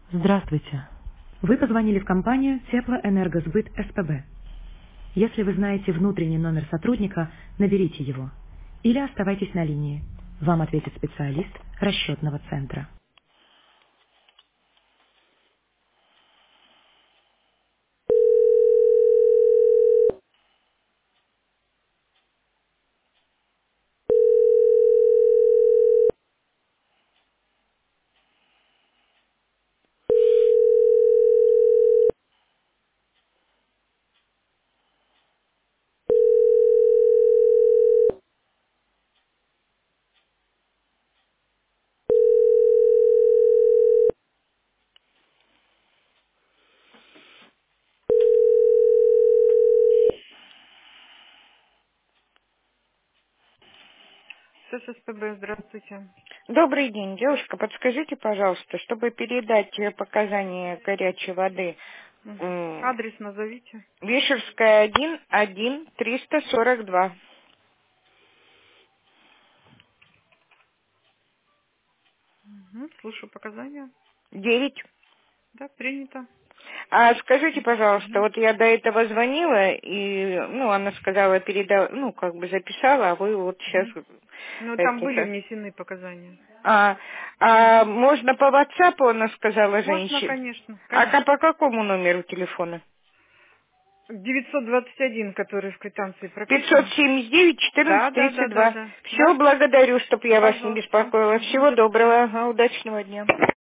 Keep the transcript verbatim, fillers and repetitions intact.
Здравствуйте. Вы позвонили в компанию Теплоэнергосбыт СПБ. Если вы знаете внутренний номер сотрудника, наберите его. Или оставайтесь на линии. Вам ответит специалист расчетного центра. ССПБ, здравствуйте. Добрый день, девушка. Подскажите, пожалуйста, чтобы передать э, показания горячей воды, Мгм. м, Адрес назовите. Вишерская один, один, триста сорок два, Мгм. Слушаю показания. девять. Да, принято. А скажите, пожалуйста, Мгм. вот я до этого звонила, и, ну, она сказала, передала, ну, как бы записала, а вы вот сейчас Мгм. Ну, там это... были со- внесены показания. А, а Мгм. можно по WhatsApp, она сказала Можно, женщина. конечно, А ка- конечно. по какому номеру телефона? девятьсот двадцать один, который в квитанции пятьсот прописан. семьдесят девять Да, четырнадцать да, да, тридцать да, два. да. Все, Да? благодарю, чтобы я вас не Пожалуйста. беспокоила. Мгм, Всего до свидания. доброго, ага, удачного дня.